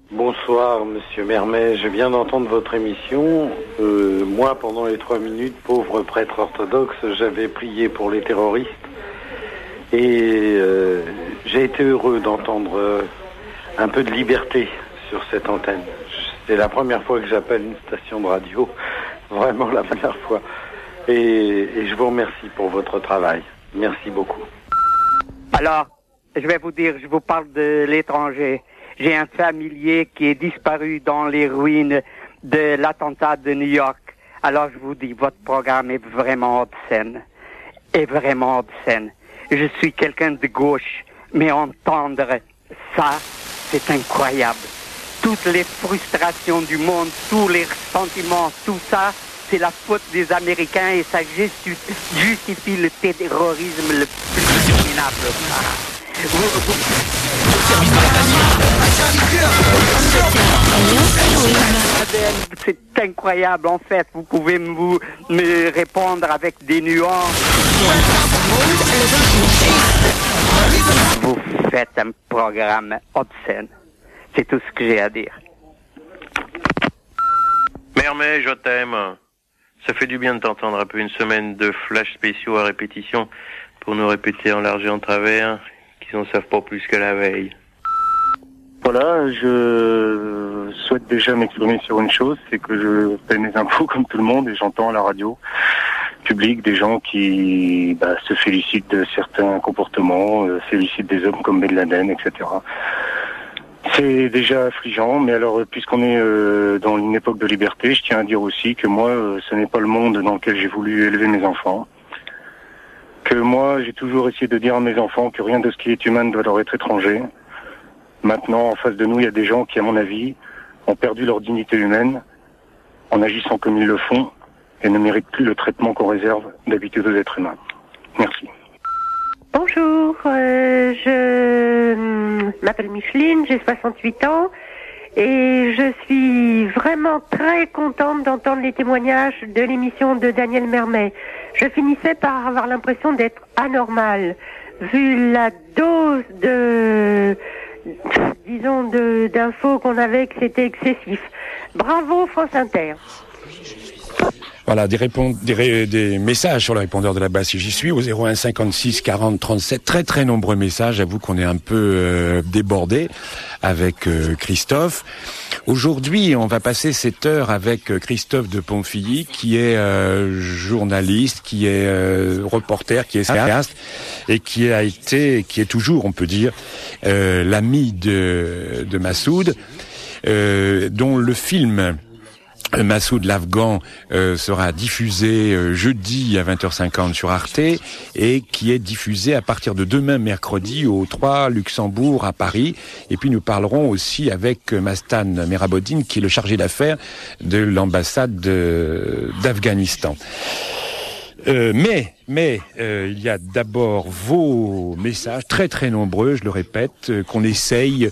Bonsoir, Monsieur Mermet. Je viens d'entendre votre émission. Moi, pendant les 3 minutes, pauvre prêtre orthodoxe, j'avais prié pour les terroristes. Et j'ai été heureux d'entendre un peu de liberté sur cette antenne. C'est la première fois que j'appelle une station de radio. Vraiment la première fois. Et je vous remercie pour votre travail. Merci beaucoup. Alors, je vais vous dire, je vous parle de l'étranger. J'ai un familier qui est disparu dans les ruines de l'attentat de New York. Alors je vous dis, votre programme est vraiment obscène. Est vraiment obscène. Je suis quelqu'un de gauche, mais entendre ça, c'est incroyable. Toutes les frustrations du monde, tous les sentiments, tout ça, c'est la faute des Américains et ça justifie le terrorisme le plus abominable. C'est incroyable, en fait. Vous pouvez me répondre avec des nuances. Vous faites un programme obscène. C'est tout ce que j'ai à dire. Mermet, je t'aime. Ça fait du bien de t'entendre un peu une semaine de flash spéciaux à répétition pour nous répéter en large et en travers qu'ils n'en savent pas plus que la veille. Voilà, je souhaite déjà m'exprimer sur une chose, c'est que je paie mes impôts comme tout le monde et j'entends à la radio publique des gens qui se félicitent de certains comportements, félicitent des hommes comme Ben Laden, etc. C'est déjà affligeant, mais alors puisqu'on est dans une époque de liberté, je tiens à dire aussi que moi, ce n'est pas le monde dans lequel j'ai voulu élever mes enfants. Que moi, j'ai toujours essayé de dire à mes enfants que rien de ce qui est humain ne doit leur être étranger. Maintenant, en face de nous, il y a des gens qui, à mon avis, ont perdu leur dignité humaine en agissant comme ils le font et ne méritent plus le traitement qu'on réserve d'habitude aux êtres humains. Merci. Bonjour, je m'appelle Micheline, j'ai 68 ans et je suis vraiment très contente d'entendre les témoignages de l'émission de Daniel Mermet. Je finissais par avoir l'impression d'être anormale, vu la dose d'infos qu'on avait, que c'était excessif. Bravo France Inter. Voilà, des messages sur le répondeur de la base si j'y suis, au 01 56 40 37, très nombreux messages. J'avoue qu'on est un peu débordé avec Christophe. Aujourd'hui, on va passer cette heure avec Christophe de Ponfilly, qui est journaliste, qui est reporter, qui est cinéaste, et qui est toujours, on peut dire, l'ami de Massoud, dont le film Massoud l'Afghan sera diffusé jeudi à 20h50 sur Arte et qui est diffusé à partir de demain mercredi au 3 Luxembourg à Paris. Et puis nous parlerons aussi avec Mastan Merabodine qui est le chargé d'affaires de l'ambassade d'Afghanistan. Mais il y a d'abord vos messages très nombreux, je le répète, qu'on essaye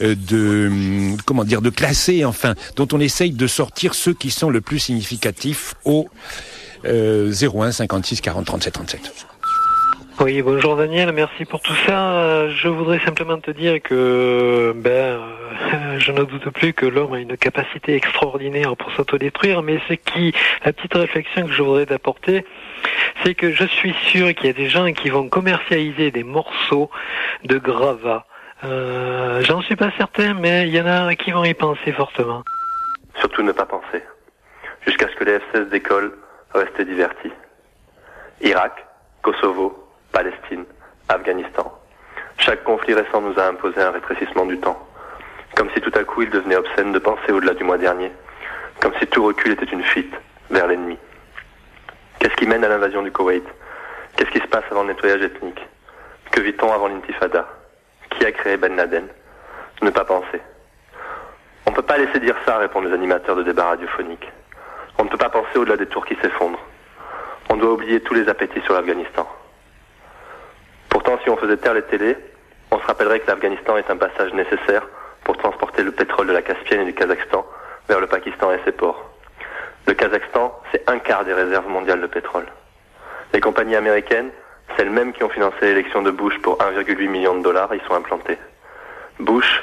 de classer, enfin, dont on essaye de sortir ceux qui sont le plus significatifs au 01 56 40 37 37. Oui, bonjour Daniel, merci pour tout ça. Je voudrais simplement te dire que je ne doute plus que l'homme a une capacité extraordinaire pour s'autodétruire, mais la petite réflexion que je voudrais t'apporter, c'est que je suis sûr qu'il y a des gens qui vont commercialiser des morceaux de gravats. J'en suis pas certain, mais il y en a qui vont y penser fortement. Surtout ne pas penser. Jusqu'à ce que les F-16 décollent, restez divertis. Irak, Kosovo, Palestine, Afghanistan. Chaque conflit récent nous a imposé un rétrécissement du temps. Comme si tout à coup il devenait obscène de penser au-delà du mois dernier. Comme si tout recul était une fuite vers l'ennemi. Qu'est-ce qui mène à l'invasion du Koweït? Qu'est-ce qui se passe avant le nettoyage ethnique? Que vit-on avant l'intifada? Qui a créé Ben Laden? Ne pas penser. On ne peut pas laisser dire ça, répondent les animateurs de débats radiophoniques. On ne peut pas penser au-delà des tours qui s'effondrent. On doit oublier tous les appétits sur l'Afghanistan. Pourtant, si on faisait taire les télés, on se rappellerait que l'Afghanistan est un passage nécessaire pour transporter le pétrole de la Caspienne et du Kazakhstan vers le Pakistan et ses ports. Le Kazakhstan, c'est 1/4 des réserves mondiales de pétrole. Les compagnies américaines, celles mêmes qui ont financé l'élection de Bush pour 1,8 million de dollars, y sont implantées. Bush, et surtout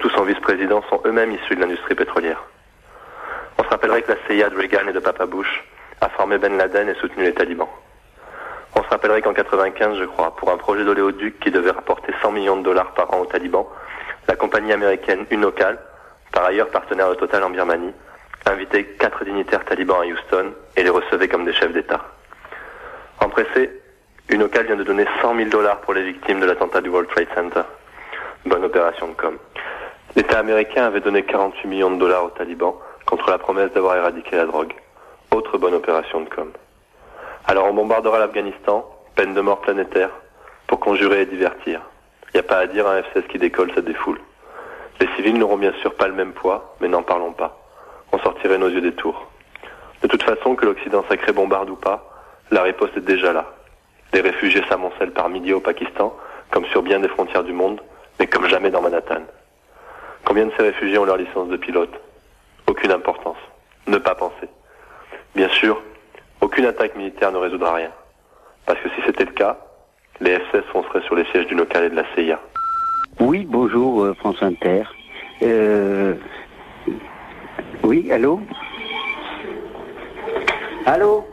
surtout son vice-président, sont eux-mêmes issus de l'industrie pétrolière. On se rappellerait que la CIA de Reagan et de Papa Bush a formé Ben Laden et soutenu les talibans. On se rappellerait qu'en 95, je crois, pour un projet d'oléoduc qui devait rapporter 100 millions de dollars par an aux talibans, la compagnie américaine Unocal, par ailleurs partenaire de Total en Birmanie, invitait 4 dignitaires talibans à Houston et les recevait comme des chefs d'État. Empressé, Unocal vient de donner 100 000 dollars pour les victimes de l'attentat du World Trade Center. Bonne opération de com. L'État américain avait donné 48 millions de dollars aux talibans contre la promesse d'avoir éradiqué la drogue. Autre bonne opération de com. Alors on bombardera l'Afghanistan, peine de mort planétaire, pour conjurer et divertir. Il n'y a pas à dire, un F-16 qui décolle, ça défoule. Les civils n'auront bien sûr pas le même poids, mais n'en parlons pas. On sortirait nos yeux des tours. De toute façon, que l'Occident sacré bombarde ou pas, la riposte est déjà là. Les réfugiés s'amoncellent par milliers au Pakistan, comme sur bien des frontières du monde, mais comme jamais dans Manhattan. Combien de ces réfugiés ont leur licence de pilote? Aucune importance. Ne pas penser. Bien sûr, aucune attaque militaire ne résoudra rien. Parce que si c'était le cas, les F-16 fonceraient sur les sièges du Nocal et de la CIA. Oui, bonjour, France Inter. Oui, allô? Allô?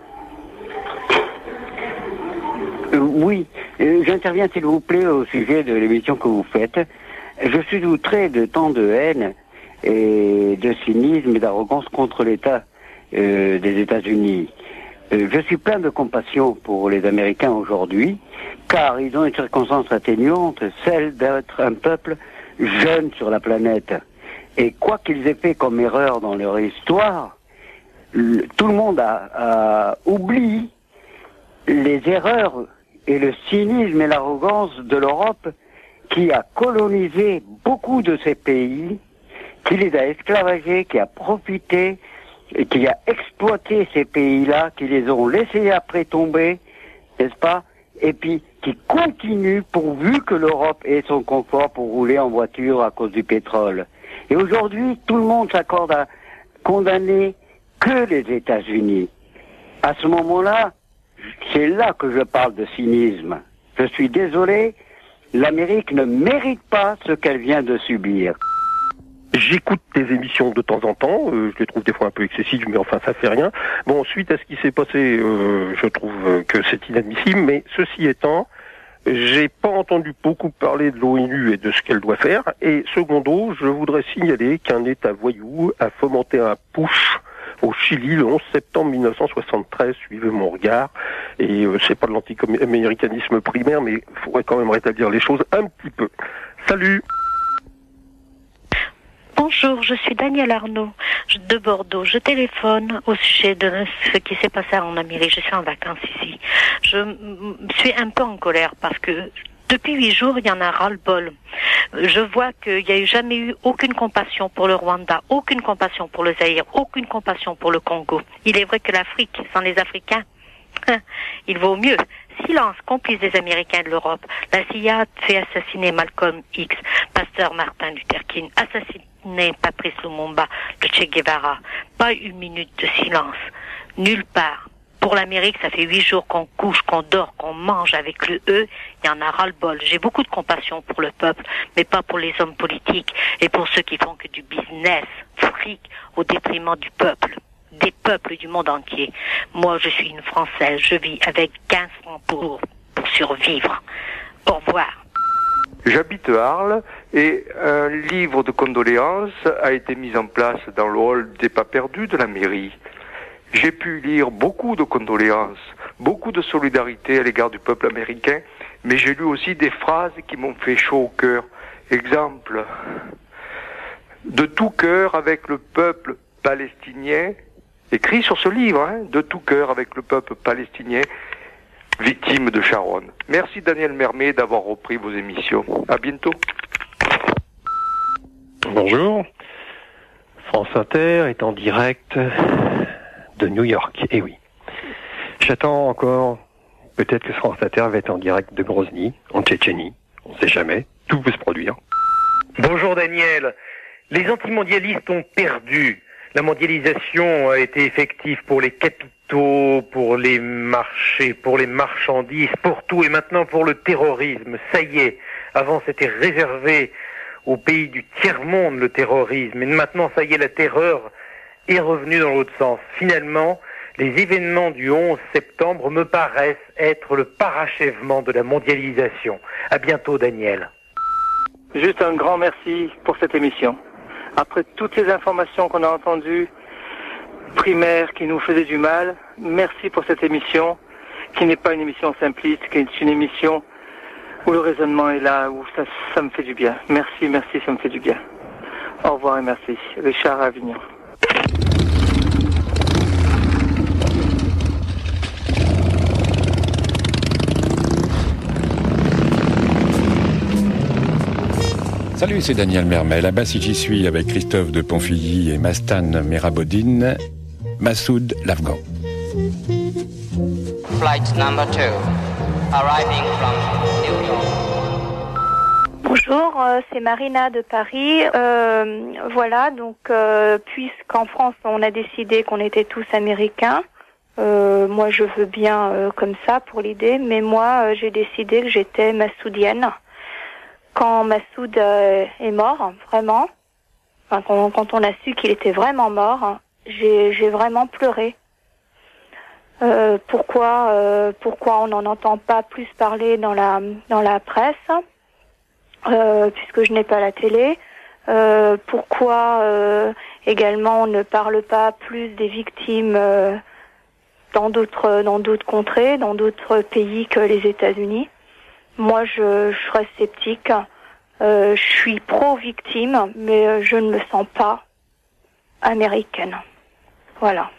Oui, j'interviens s'il vous plaît au sujet de l'émission que vous faites. Je suis outré de tant de haine et de cynisme et d'arrogance contre l'État des États-Unis. Je suis plein de compassion pour les Américains aujourd'hui, car ils ont une circonstance atténuante, celle d'être un peuple jeune sur la planète. Et quoi qu'ils aient fait comme erreur dans leur histoire, tout le monde a oublié les erreurs et le cynisme et l'arrogance de l'Europe qui a colonisé beaucoup de ces pays, qui les a esclavagés, qui a profité, et qui a exploité ces pays-là, qui les ont laissés après tomber, n'est-ce pas? Et puis qui continue pourvu que l'Europe ait son confort pour rouler en voiture à cause du pétrole. Et aujourd'hui, tout le monde s'accorde à condamner que les États-Unis. À ce moment-là, c'est là que je parle de cynisme. Je suis désolé, l'Amérique ne mérite pas ce qu'elle vient de subir. J'écoute tes émissions de temps en temps, je les trouve des fois un peu excessives, mais enfin ça fait rien. Bon, suite à ce qui s'est passé, je trouve que c'est inadmissible, mais ceci étant, j'ai pas entendu beaucoup parler de l'ONU et de ce qu'elle doit faire, et secondo, je voudrais signaler qu'un État voyou a fomenté un putsch au Chili le 11 septembre 1973, suivez mon regard, et c'est pas de l'anti-américanisme primaire, mais il faudrait quand même rétablir les choses un petit peu. Salut! Bonjour, je suis Daniel Arnaud de Bordeaux. Je téléphone au sujet de ce qui s'est passé en Amérique. Je suis en vacances ici. Je suis un peu en colère parce que depuis 8 jours, il y en a ras-le-bol. Je vois qu'il n'y a jamais eu aucune compassion pour le Rwanda, aucune compassion pour le Zaïre, aucune compassion pour le Congo. Il est vrai que l'Afrique, sans les Africains, il vaut mieux. Silence, complice des Américains et de l'Europe. La CIA fait assassiner Malcolm X, pasteur Martin Luther King, assassiner Patrice Lumumba, le Che Guevara. Pas une minute de silence. Nulle part. Pour l'Amérique, ça fait 8 jours qu'on couche, qu'on dort, qu'on mange avec le E. Il y en a ras-le-bol. J'ai beaucoup de compassion pour le peuple, mais pas pour les hommes politiques et pour ceux qui font que du business, fric, au détriment du peuple. Des peuples du monde entier. Moi, je suis une Française. Je vis avec 15 francs pour survivre. Au revoir. J'habite Arles et un livre de condoléances a été mis en place dans le hall des pas perdus de la mairie. J'ai pu lire beaucoup de condoléances, beaucoup de solidarité à l'égard du peuple américain, mais j'ai lu aussi des phrases qui m'ont fait chaud au cœur. Exemple, de tout cœur avec le peuple palestinien, écrit sur ce livre, de tout cœur avec le peuple palestinien, victime de Sharon. Merci Daniel Mermet d'avoir repris vos émissions. À bientôt. Bonjour. France Inter est en direct de New York. Eh oui. J'attends encore. Peut-être que France Inter va être en direct de Grozny, en Tchétchénie. On ne sait jamais. Tout peut se produire. Bonjour Daniel. Les antimondialistes ont perdu. La mondialisation a été effective pour les capitaux, pour les marchés, pour les marchandises, pour tout et maintenant pour le terrorisme. Ça y est. Avant c'était réservé au pays du tiers-monde le terrorisme. Et maintenant, ça y est, la terreur est revenue dans l'autre sens. Finalement, les événements du 11 septembre me paraissent être le parachèvement de la mondialisation. À bientôt, Daniel. Juste un grand merci pour cette émission. Après toutes les informations qu'on a entendues, primaires, qui nous faisaient du mal, merci pour cette émission, qui n'est pas une émission simpliste, qui est une émission où le raisonnement est là, où ça me fait du bien. Merci, ça me fait du bien. Au revoir et merci. Richard Avignon. Salut, c'est Daniel Mermet. Là-bas, si j'y suis avec Christophe de Ponfilly et Mastan Merabodine, Massoud l'Afghan. Flight number 2, arriving from New York. Bonjour, c'est Marina de Paris. Voilà, donc puisqu'en France on a décidé qu'on était tous américains, moi je veux bien comme ça pour l'idée, mais moi j'ai décidé que j'étais massoudienne. Quand Massoud est mort, vraiment, enfin, quand on a su qu'il était vraiment mort, j'ai vraiment pleuré. Pourquoi on n'en entend pas plus parler dans la presse, puisque je n'ai pas la télé. Pourquoi également on ne parle pas plus des victimes dans d'autres contrées, dans d'autres pays que les États-Unis. Moi, je reste sceptique. Je suis pro-victime, mais je ne me sens pas américaine. Voilà.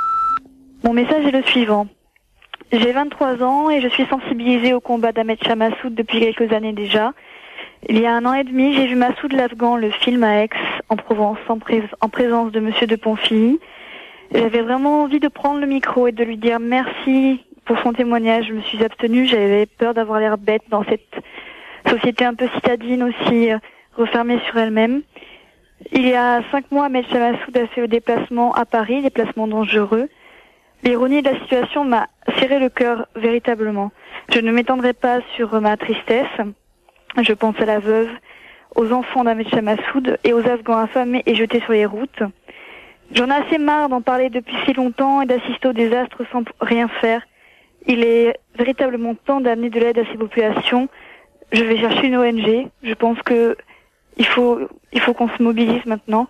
Mon message est le suivant. J'ai 23 ans et je suis sensibilisée au combat d'Ahmed Shah Massoud depuis quelques années déjà. Il y a 1 an et demi, j'ai vu Massoud l'Afghan, le film à Aix, en Provence, en présence de Monsieur de Ponfilly. J'avais vraiment envie de prendre le micro et de lui dire merci pour son témoignage. Je me suis abstenue, j'avais peur d'avoir l'air bête dans cette société un peu citadine aussi, refermée sur elle-même. Il y a 5 mois, Ahmed Shah Massoud a fait le déplacement à Paris, déplacement dangereux. L'ironie de la situation m'a serré le cœur véritablement. Je ne m'étendrai pas sur ma tristesse. Je pense à la veuve, aux enfants d'Ahmed Shah Massoud et aux Afghans affamés et jetés sur les routes. J'en ai assez marre d'en parler depuis si longtemps et d'assister au désastre sans rien faire. Il est véritablement temps d'amener de l'aide à ces populations. Je vais chercher une ONG. Je pense que il faut qu'on se mobilise maintenant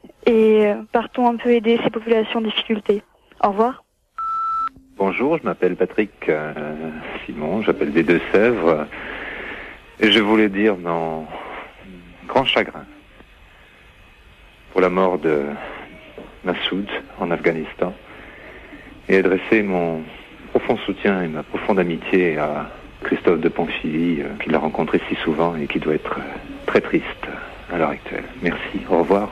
et partons un peu aider ces populations en difficulté. Au revoir. Bonjour, je m'appelle Patrick Simon, j'appelle des Deux-Sèvres. Et je voulais dire mon grand chagrin pour la mort de Massoud en Afghanistan et adresser mon profond soutien et ma profonde amitié à Christophe de Ponfilly, qui l'a rencontré si souvent et qui doit être très triste à l'heure actuelle. Merci, au revoir.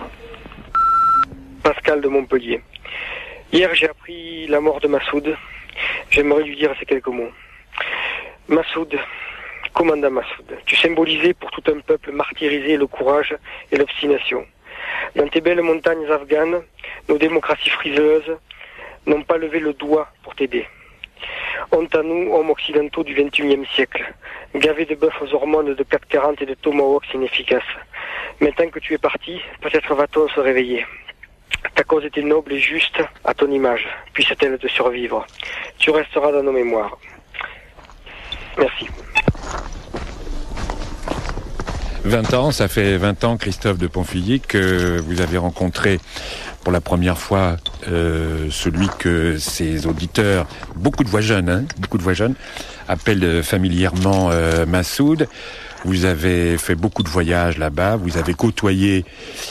Pascal de Montpellier. Hier, j'ai appris la mort de Massoud. J'aimerais lui dire ces quelques mots. Massoud, commandant Massoud, tu symbolisais pour tout un peuple martyrisé le courage et l'obstination. Dans tes belles montagnes afghanes, nos démocraties friseuses n'ont pas levé le doigt pour t'aider. Honte à nous, hommes occidentaux du XXIe siècle, gavés de bœufs aux hormones de 440 et de tomahawks inefficaces. Maintenant que tu es parti, peut-être va-t-on se réveiller. Ta cause était noble et juste à ton image, puisse-t-elle te survivre. Tu resteras dans nos mémoires. Merci. 20 ans, ça fait 20 ans, Christophe de Ponfilly, que vous avez rencontré pour la première fois celui que ses auditeurs, beaucoup de voix jeunes, appellent familièrement Massoud. Vous avez fait beaucoup de voyages là-bas, vous avez côtoyé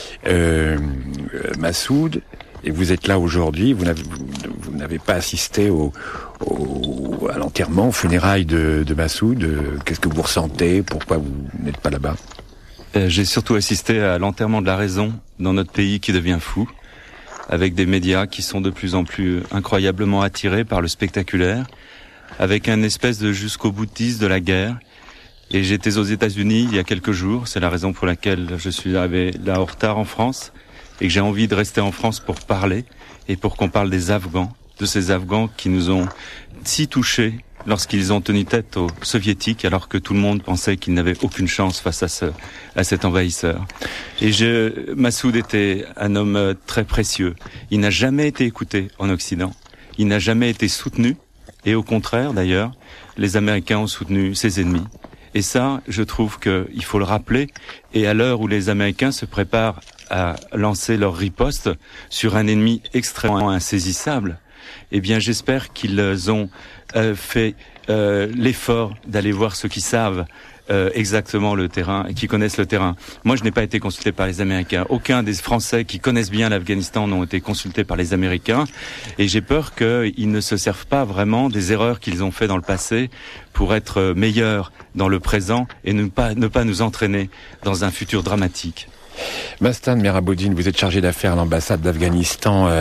Massoud, et vous êtes là aujourd'hui. Vous n'avez pas assisté à l'enterrement, aux funérailles de Massoud. Qu'est-ce que vous ressentez? Pourquoi vous n'êtes pas là-bas? J'ai surtout assisté à l'enterrement de la raison dans notre pays qui devient fou, avec des médias qui sont de plus en plus incroyablement attirés par le spectaculaire, avec un espèce de jusqu'au boutiste de la guerre. Et j'étais aux États-Unis il y a quelques jours, c'est la raison pour laquelle je suis arrivé là en retard en France, et que j'ai envie de rester en France pour parler, et pour qu'on parle des Afghans, de ces Afghans qui nous ont si touchés lorsqu'ils ont tenu tête aux soviétiques, alors que tout le monde pensait qu'ils n'avaient aucune chance face à cet envahisseur. Et Massoud était un homme très précieux. Il n'a jamais été écouté en Occident. Il n'a jamais été soutenu. Et au contraire, d'ailleurs, les Américains ont soutenu ses ennemis. Et ça, je trouve qu'il faut le rappeler. Et à l'heure où les Américains se préparent à lancer leur riposte sur un ennemi extrêmement insaisissable, eh bien, j'espère qu'ils ont fait l'effort d'aller voir ceux qui savent exactement le terrain et qui connaissent le terrain. Moi, je n'ai pas été consulté par les Américains. Aucun des Français qui connaissent bien l'Afghanistan n'ont été consultés par les Américains. Et j'ai peur qu'ils ne se servent pas vraiment des erreurs qu'ils ont fait dans le passé pour être meilleurs dans le présent et ne pas nous entraîner dans un futur dramatique. Bastan Meraboudine, vous êtes chargé d'affaires à l'ambassade d'Afghanistan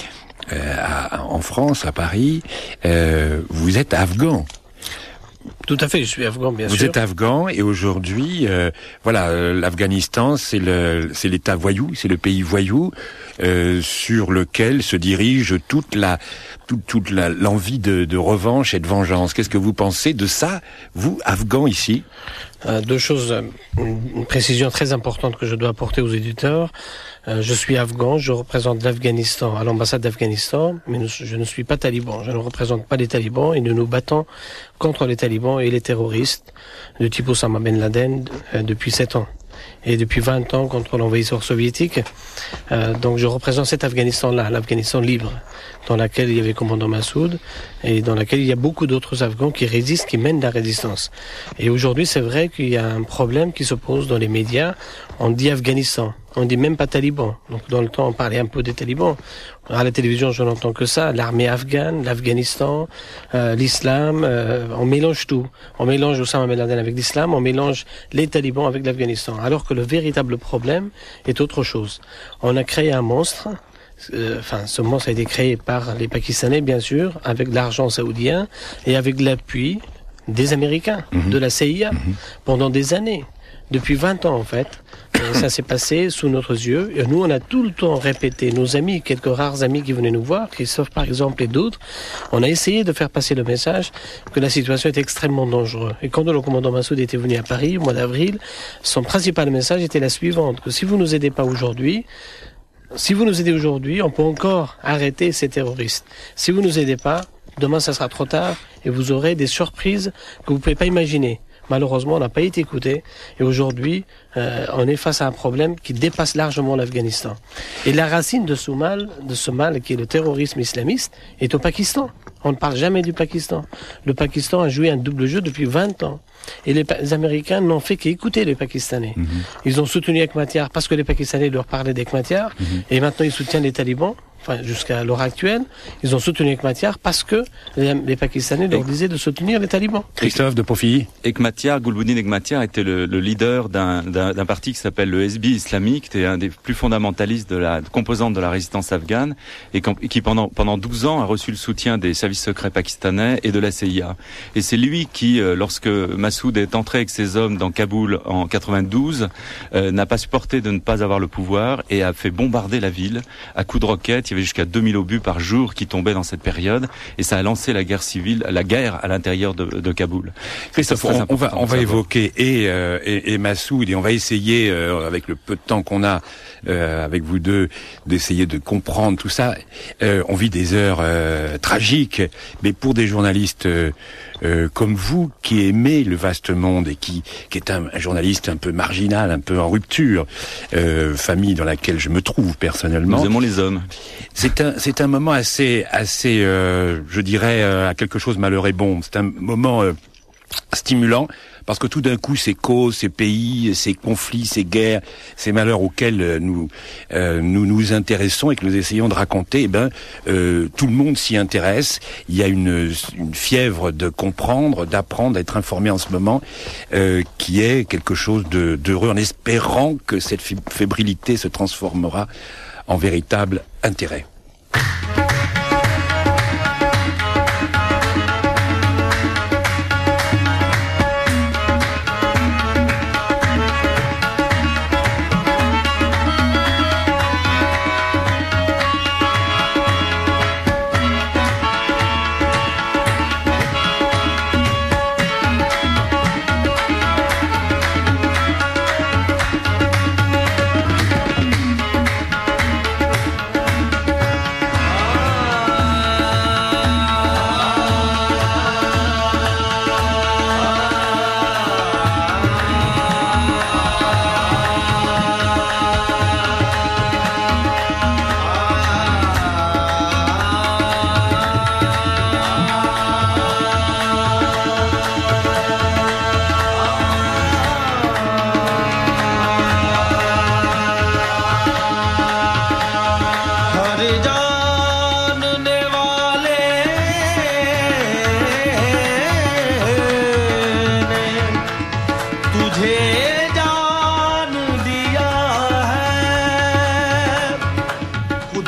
en France, à Paris. Vous êtes afghan. Tout à fait, je suis afghan, bien sûr. Vous êtes afghan et aujourd'hui, l'Afghanistan, c'est l'État voyou, c'est le pays voyou sur lequel se dirige toute l'envie de revanche et de vengeance. Qu'est-ce que vous pensez de ça, vous, afghan ici? Deux choses, une précision très importante que je dois apporter aux éditeurs. Je suis afghan, je représente l'Afghanistan à l'ambassade d'Afghanistan, mais je ne suis pas taliban. Je ne représente pas les talibans et nous nous battons contre les talibans et les terroristes de type Osama Ben Laden depuis 7 ans. Et depuis 20 ans contre l'envahisseur soviétique. Donc je représente cet Afghanistan-là, l'Afghanistan libre, dans laquelle il y avait commandant Massoud et dans laquelle il y a beaucoup d'autres Afghans qui résistent, qui mènent la résistance. Et aujourd'hui, c'est vrai qu'il y a un problème qui se pose dans les médias. On dit Afghanistan, on dit même pas taliban. Donc dans le temps, on parlait un peu des talibans. À la télévision, je n'entends que ça. L'armée afghane, l'Afghanistan, l'islam, on mélange tout. On mélange Osama Ben Laden avec l'islam, on mélange les talibans avec l'Afghanistan. Alors que le véritable problème est autre chose. On a créé un monstre. Ce monstre a été créé par les Pakistanais, bien sûr, avec l'argent saoudien et avec l'appui des Américains, de la CIA, pendant des années. Depuis 20 ans, en fait. Ça s'est passé sous nos yeux. Et nous, on a tout le temps répété, nos amis, quelques rares amis qui venaient nous voir, Christophe par exemple et d'autres, on a essayé de faire passer le message que la situation était extrêmement dangereuse. Et quand le commandant Massoud était venu à Paris, au mois d'avril, son principal message était la suivante, que si vous nous aidez pas aujourd'hui, on peut encore arrêter ces terroristes. Si vous nous aidez pas, demain ça sera trop tard et vous aurez des surprises que vous pouvez pas imaginer. Malheureusement, on n'a pas été écouté et aujourd'hui, on est face à un problème qui dépasse largement l'Afghanistan. Et la racine de ce mal qui est le terrorisme islamiste, est au Pakistan. On ne parle jamais du Pakistan. Le Pakistan a joué un double jeu depuis 20 ans. Et les Américains n'ont fait qu'écouter les Pakistanais. Ils ont soutenu Hekmatyar parce que les Pakistanais leur parlaient d'Hekmatyar. Et maintenant, ils soutiennent les talibans. Enfin, jusqu'à l'heure actuelle, ils ont soutenu Hekmatyar parce que les Pakistanais leur disaient de soutenir les talibans. Christophe de Pofilly. Gulbuddin Hekmatyar était le leader d'un parti qui s'appelle le SB islamique, qui est un des plus fondamentalistes de la composante de la résistance afghane, et qui pendant 12 ans a reçu le soutien des services secrets pakistanais et de la CIA. Et c'est lui qui, lorsque Massoud est entré avec ses hommes dans Kaboul en 92, n'a pas supporté de ne pas avoir le pouvoir et a fait bombarder la ville à coups de roquettes. Il y avait jusqu'à 2000 obus par jour qui tombaient dans cette période, et ça a lancé la guerre à l'intérieur de Kaboul. Christophe, on va évoquer et Massoud, et on va essayer, avec le peu de temps qu'on a avec vous deux, d'essayer de comprendre tout ça. On vit des heures tragiques, mais pour des journalistes comme vous, qui aimez le vaste monde et qui est un journaliste un peu marginal, un peu en rupture, famille dans laquelle je me trouve personnellement. Nous aimons les hommes. C'est un moment assez, je dirais, à quelque chose malheur et bon. C'est un moment stimulant, parce que tout d'un coup, ces causes, ces pays, ces conflits, ces guerres, ces malheurs auxquels nous nous intéressons et que nous essayons de raconter, tout le monde s'y intéresse. Il y a une fièvre de comprendre, d'apprendre, d'être informé en ce moment, qui est quelque chose d'heureux, en espérant que cette fébrilité se transformera en véritable intérêt.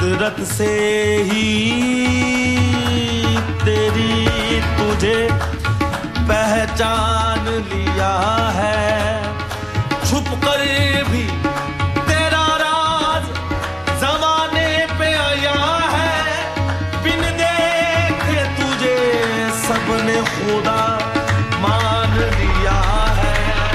फितरत से ही तेरी तुझे पहचान लिया है छुप कर भी तेरा राज जमाने पे आया है बिन देखे तुझे सबने खुदा मान लिया है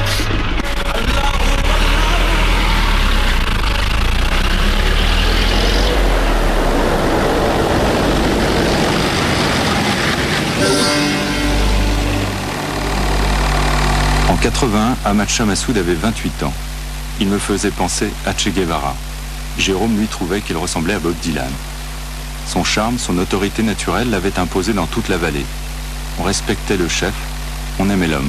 En 81, Ahmad Shah Massoud avait 28 ans. Il me faisait penser à Che Guevara. Jérôme lui trouvait qu'il ressemblait à Bob Dylan. Son charme, son autorité naturelle l'avaient imposé dans toute la vallée. On respectait le chef, on aimait l'homme.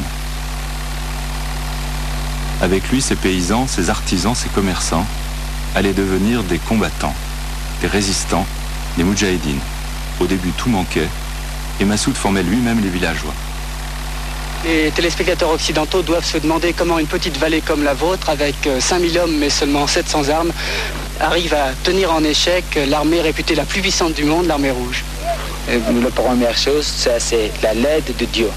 Avec lui, ces paysans, ces artisans, ces commerçants allaient devenir des combattants, des résistants, des moudjahidines. Au début, tout manquait, et Massoud formait lui-même les villageois. Les téléspectateurs occidentaux doivent se demander comment une petite vallée comme la vôtre, avec 5000 hommes mais seulement 700 armes, arrive à tenir en échec l'armée réputée la plus puissante du monde, l'armée rouge. La première chose, ça c'est l'aide de Dieu.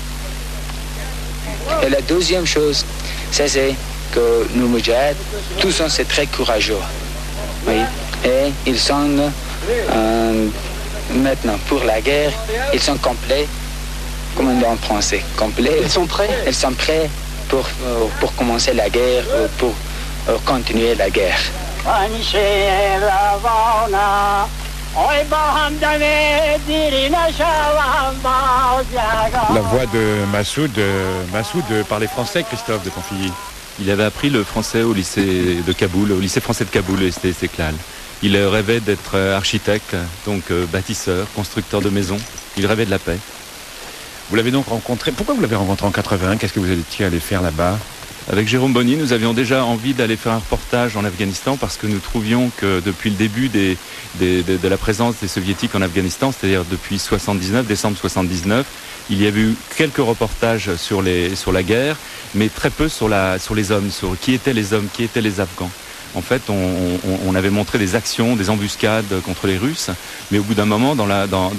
Et la deuxième chose, ça c'est que nos moudjahidines, tous sont très courageux. Oui. Et ils sont maintenant pour la guerre, ils sont complets. Comment on dit en français? Complet. Ils sont prêts? Ils sont prêts pour commencer la guerre, pour continuer la guerre. La voix de Massoud parlait français, Christophe de Pontilly. Il avait appris le français au lycée de Kaboul, au lycée français de Kaboul, et c'était Estéclal. Il rêvait d'être architecte, donc bâtisseur, constructeur de maisons. Il rêvait de la paix. Vous l'avez donc rencontré. Pourquoi vous l'avez rencontré en 81? Qu'est-ce que vous étiez allé faire là-bas? Avec Jérôme Bonny, nous avions déjà envie d'aller faire un reportage en Afghanistan parce que nous trouvions que depuis le début de la présence des soviétiques en Afghanistan, c'est-à-dire depuis décembre 79, il y avait eu quelques reportages sur la guerre, mais très peu sur les hommes, sur qui étaient les hommes, qui étaient les Afghans. En fait, on avait montré des actions, des embuscades contre les Russes, mais au bout d'un moment, dans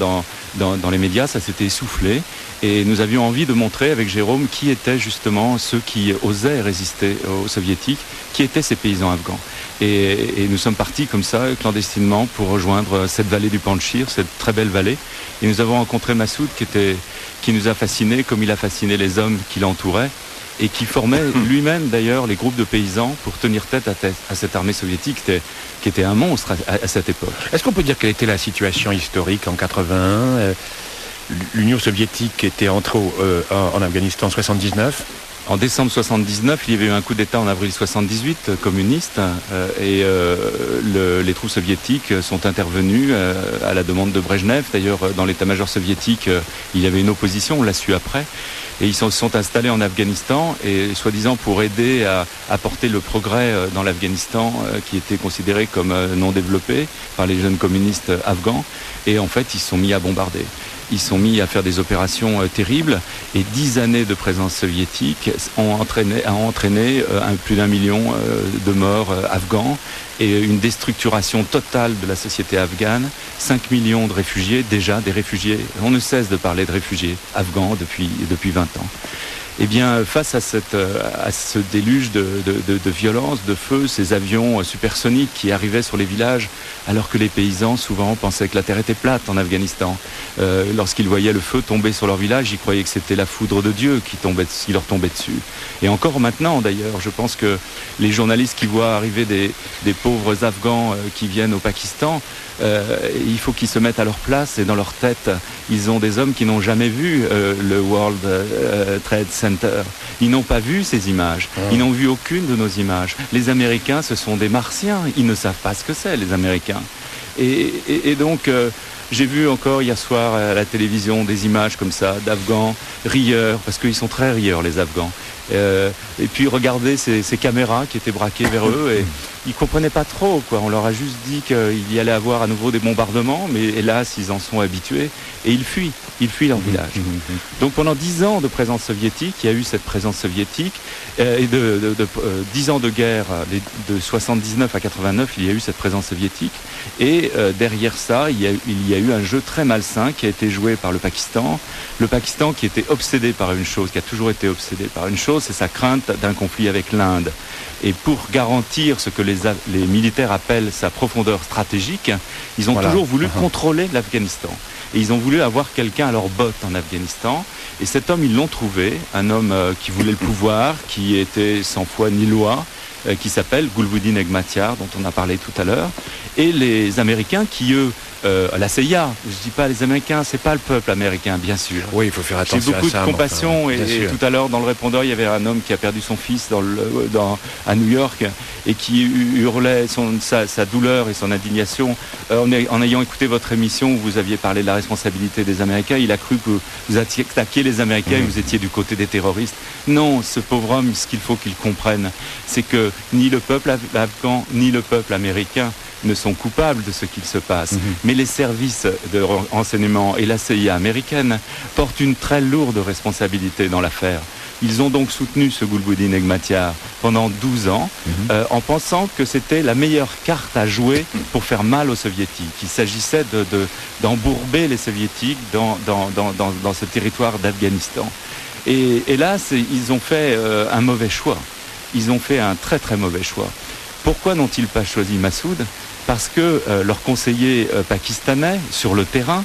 les médias, ça s'était essoufflé. Et nous avions envie de montrer avec Jérôme qui étaient justement ceux qui osaient résister aux soviétiques, qui étaient ces paysans afghans. Et nous sommes partis comme ça, clandestinement, pour rejoindre cette vallée du Panjshir, cette très belle vallée. Et nous avons rencontré Massoud qui nous a fascinés, comme il a fasciné les hommes qui l'entouraient, et qui formait lui-même d'ailleurs les groupes de paysans pour tenir tête à cette armée soviétique qui était un monstre à cette époque. Est-ce qu'on peut dire quelle était la situation historique en 81? L'Union soviétique était entrée en Afghanistan en 79. En décembre 79, il y avait eu un coup d'État en avril 78, communiste, et les troupes soviétiques sont intervenues à la demande de Brejnev. D'ailleurs, dans l'état-major soviétique, il y avait une opposition, on l'a su après. Et ils se sont installés en Afghanistan, et soi-disant pour aider à apporter le progrès dans l'Afghanistan, qui était considéré comme non développé par les jeunes communistes afghans. Et en fait, ils se sont mis à bombarder. Ils sont mis à faire des opérations terribles, et 10 années de présence soviétique a entraîné plus d'1 million de morts afghans et une déstructuration totale de la société afghane, 5 millions de réfugiés, déjà des réfugiés. On ne cesse de parler de réfugiés afghans depuis 20 ans. Eh bien, face à ce déluge de violence, de feu, ces avions supersoniques qui arrivaient sur les villages, alors que les paysans, souvent, pensaient que la terre était plate en Afghanistan. Lorsqu'ils voyaient le feu tomber sur leur village, ils croyaient que c'était la foudre de Dieu qui leur tombait dessus. Et encore maintenant, d'ailleurs, je pense que les journalistes qui voient arriver des pauvres Afghans qui viennent au Pakistan, il faut qu'ils se mettent à leur place, et dans leur tête, ils ont des hommes qui n'ont jamais vu le World Trade Center. Ils n'ont pas vu ces images. Ils n'ont vu aucune de nos images. Les Américains, ce sont des Martiens. Ils ne savent pas ce que c'est, les Américains. Et donc, j'ai vu encore hier soir à la télévision des images comme ça, d'Afghans rieurs, parce qu'ils sont très rieurs, les Afghans. Et puis regardez ces caméras qui étaient braquées vers eux, ils comprenaient pas trop, quoi. On leur a juste dit qu'il y allait avoir à nouveau des bombardements, mais hélas, ils en sont habitués et ils fuient leur village. Donc pendant 10 ans de présence soviétique, il y a eu cette présence soviétique, et 10 ans de guerre, de 79 à 89, il y a eu cette présence soviétique, et derrière ça, il y a eu un jeu très malsain qui a été joué par le Pakistan qui était obsédé par une chose, qui a toujours été obsédé par une chose, c'est sa crainte d'un conflit avec l'Inde. Et pour garantir ce que les militaires appellent sa profondeur stratégique, ils ont toujours voulu contrôler l'Afghanistan. Et ils ont voulu avoir quelqu'un à leur botte en Afghanistan. Et cet homme, ils l'ont trouvé, un homme qui voulait le pouvoir, qui était sans foi ni loi, qui s'appelle Gulbuddin Hekmatyar, dont on a parlé tout à l'heure. Et les Américains qui, eux, la CIA, je dis pas les Américains, c'est pas le peuple américain, bien sûr. Oui, il faut faire attention à ça. J'ai beaucoup de compassion, et tout à l'heure, dans le répondeur, il y avait un homme qui a perdu son fils à New York, et qui hurlait sa douleur et son indignation. En ayant écouté votre émission où vous aviez parlé de la responsabilité des Américains, il a cru que vous attaquiez les Américains et vous étiez du côté des terroristes. Non, ce pauvre homme, ce qu'il faut qu'il comprenne, c'est que ni le peuple afghan, ni le peuple américain ne sont coupables de ce qu'il se passe. Mais les services de renseignement et la CIA américaine portent une très lourde responsabilité dans l'affaire. Ils ont donc soutenu ce Gulbuddin Hekmatyar pendant 12 ans, en pensant que c'était la meilleure carte à jouer pour faire mal aux Soviétiques. Il s'agissait d'embourber les Soviétiques dans ce territoire d'Afghanistan. Et hélas, ils ont fait un mauvais choix. Ils ont fait un très très mauvais choix. Pourquoi n'ont-ils pas choisi Massoud ? Parce que leurs conseillers pakistanais sur le terrain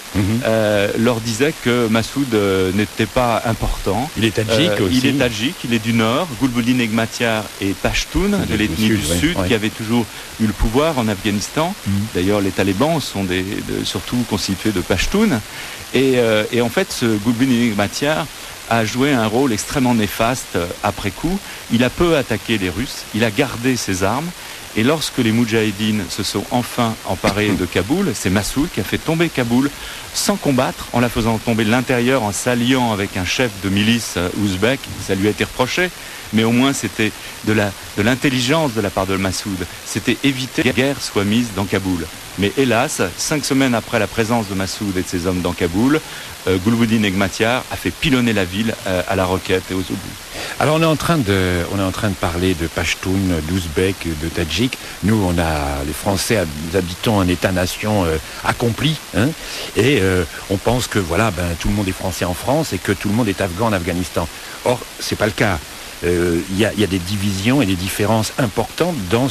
leur disaient que Massoud n'était pas important. Il est tadjik aussi. Il est tadjik, il est du nord. Gulbuddin Hekmatyar est pashtun, de l'ethnie du sud, qui avait toujours eu le pouvoir en Afghanistan. D'ailleurs, les talibans sont surtout constitués de pashtuns. Et en fait, ce Gulbuddin Hekmatyar a joué un rôle extrêmement néfaste après coup. Il a peu attaqué les Russes, il a gardé ses armes. Et lorsque les Moudjahidines se sont enfin emparés de Kaboul, c'est Massoud qui a fait tomber Kaboul sans combattre, en la faisant tomber de l'intérieur, en s'alliant avec un chef de milice ouzbek. Ça lui a été reproché, mais au moins c'était de l'intelligence de la part de Massoud. C'était éviter que la guerre soit mise dans Kaboul. Mais hélas, 5 semaines après la présence de Massoud et de ses hommes dans Kaboul, Gulbuddin Hekmatyar a fait pilonner la ville à la roquette et aux obus. Alors on est en train de parler de Pashtun, d'Ouzbek, de Tadjik. Nous, les Français, nous habitons un État-nation accompli, et on pense que tout le monde est français en France et que tout le monde est afghan en Afghanistan. Or, c'est pas le cas. Il y a des divisions et des différences importantes dans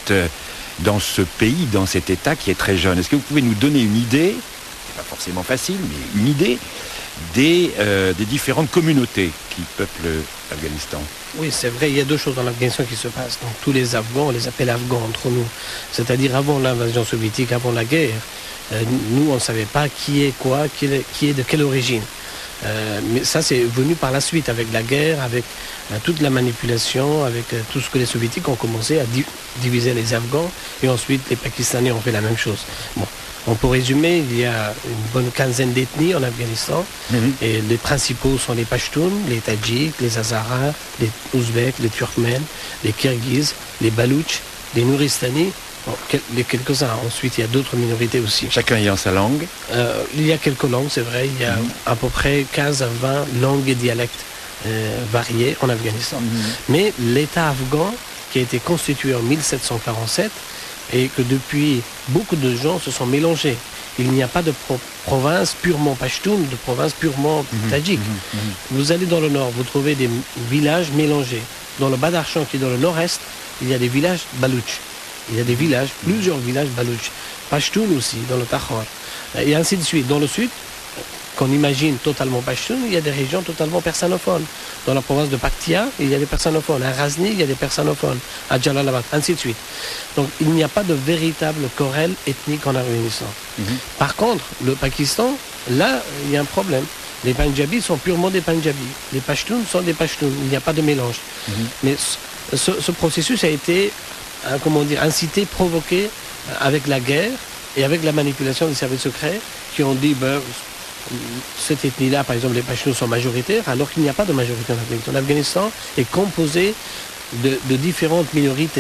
ce pays, dans cet État qui est très jeune. Est-ce que vous pouvez nous donner une idée, c'est pas forcément facile, mais une idée des différentes communautés qui peuplent l'Afghanistan? Oui, c'est vrai, il y a deux choses dans l'Afghanistan qui se passent. Donc, tous les Afghans, on les appelle Afghans entre nous. C'est-à-dire avant l'invasion soviétique, avant la guerre, nous, on ne savait pas qui est quoi, qui est de quelle origine. Mais ça, c'est venu par la suite, avec la guerre, avec toute la manipulation, avec tout ce que les Soviétiques ont commencé à diviser les Afghans, et ensuite les Pakistanais ont fait la même chose. Bon, pour résumer, il y a une bonne quinzaine d'ethnies en Afghanistan, et les principaux sont les Pashtuns, les Tadjiks, les Hazaras, les Ouzbeks, les Turkmènes, les Kirghizes, les Baloutches, les Nouristanis. Bon, les quelques-uns. Ensuite, il y a d'autres minorités aussi. Chacun ayant sa langue. Il y a quelques langues, c'est vrai. Il y a à peu près 15 à 20 langues et dialectes variés en Afghanistan. Mais l'État afghan, qui a été constitué en 1747, et que depuis, beaucoup de gens se sont mélangés. Il n'y a pas de province purement pashtun, de province purement tadjik. Vous allez dans le nord, vous trouvez des villages mélangés. Dans le Badakhshan, qui est dans le nord-est, il y a des villages baloutches. Il y a des villages, plusieurs villages baloutches. Pashtun aussi, dans le Takhar. Et ainsi de suite. Dans le sud, qu'on imagine totalement pashtun, il y a des régions totalement persanophones. Dans la province de Paktia, il y a des persanophones. À Ghazni, il y a des persanophones. À Jalalabad, ainsi de suite. Donc, il n'y a pas de véritable querelle ethnique en Afghanistan. Par contre, le Pakistan, là, il y a un problème. Les Punjabis sont purement des Punjabis. Les Pashtuns sont des Pashtuns. Il n'y a pas de mélange. Mais ce processus a été incité, provoqué avec la guerre et avec la manipulation des services secrets qui ont dit cette ethnie-là, par exemple les Pashtuns sont majoritaires, alors qu'il n'y a pas de majorité en Afghanistan. L'Afghanistan est composé de différentes minorités.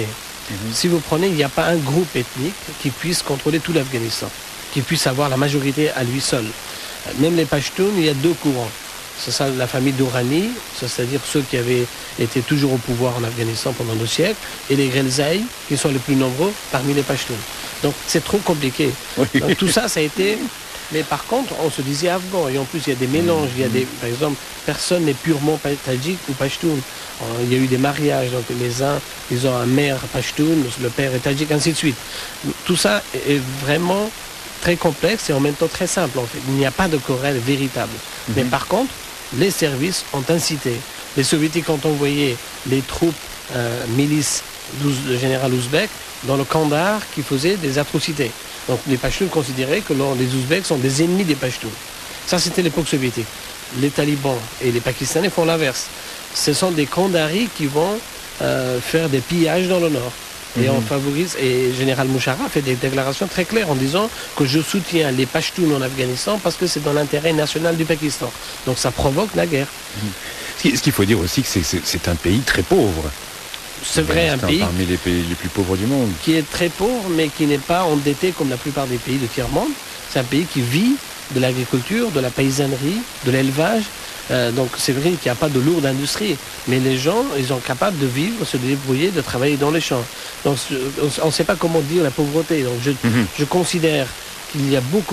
Si vous prenez, il n'y a pas un groupe ethnique qui puisse contrôler tout l'Afghanistan, qui puisse avoir la majorité à lui seul. Même les Pashtuns, il y a deux courants. C'est ça, la famille Dourani, c'est-à-dire ceux qui avaient été toujours au pouvoir en Afghanistan pendant 2 siècles, et les Ghilzai, qui sont les plus nombreux parmi les Pashtuns. Donc c'est trop compliqué. Donc, tout ça, ça a été... Mais par contre, on se disait afghan, et en plus il y a des mélanges, il y a des, par exemple, personne n'est purement tadjik ou pashtun. Il y a eu des mariages, donc les uns, ils ont un mère pashtun, le père est tadjik, ainsi de suite. Tout ça est vraiment très complexe et en même temps très simple en fait. Il n'y a pas de querelle véritable. Mais par contre, les services ont incité. Les soviétiques ont envoyé les troupes milices de général ouzbek dans le Kandahar qui faisaient des atrocités. Donc les Pashtuns considéraient que les Ouzbeks sont des ennemis des Pashtuns. Ça, c'était l'époque soviétique. Les talibans et les Pakistanais font l'inverse. Ce sont des Kandaharis qui vont faire des pillages dans le nord. Et on favorise, et Général Musharraf fait des déclarations très claires en disant que je soutiens les Pashtuns en Afghanistan parce que c'est dans l'intérêt national du Pakistan. Donc ça provoque la guerre. Ce qu'il faut dire aussi, que c'est un pays très pauvre. C'est vrai, un pays parmi les pays les plus pauvres du monde. Qui est très pauvre, mais qui n'est pas endetté comme la plupart des pays de tiers-monde. C'est un pays qui vit de l'agriculture, de la paysannerie, de l'élevage. Donc c'est vrai qu'il n'y a pas de lourde industrie, mais les gens, ils sont capables de vivre, se débrouiller, de travailler dans les champs. Donc on ne sait pas comment dire la pauvreté. Donc je considère qu'il y a beaucoup